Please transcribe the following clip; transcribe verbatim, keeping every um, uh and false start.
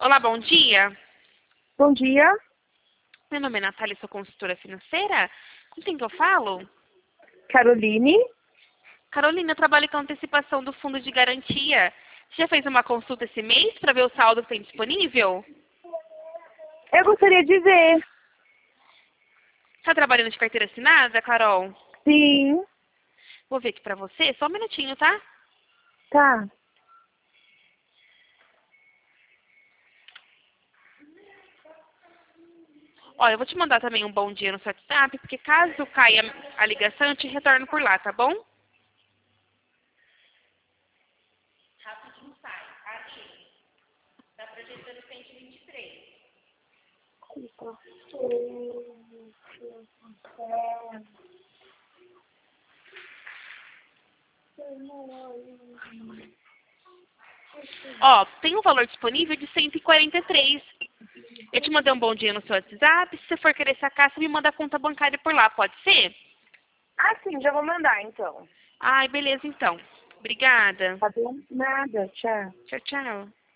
Olá, bom dia. Bom dia, Meu nome é Natália, sou consultora financeira. Com quem que eu falo? Caroline. Carolina, eu trabalho com antecipação do fundo de garantia. Você já fez uma consulta esse mês para ver o saldo que tem disponível? Eu gostaria de ver. Está trabalhando de carteira assinada, Carol? Sim, Vou ver aqui para você, só um minutinho, tá? tá. Olha, eu vou te mandar também um bom dia no seu WhatsApp, porque caso caia a ligação, eu te retorno por lá, tá bom? Rapidinho sai, aqui. Tá projetando cento e vinte e três. Ó, tem um valor disponível de cento e quarenta e três. Eu te mandei um bom dia no seu WhatsApp. Se você for querer sacar, você me manda a conta bancária por lá, pode ser? Ah, sim, já vou mandar então. Ai, beleza então. Obrigada. Tá bom? Nada, tchau. Tchau, tchau.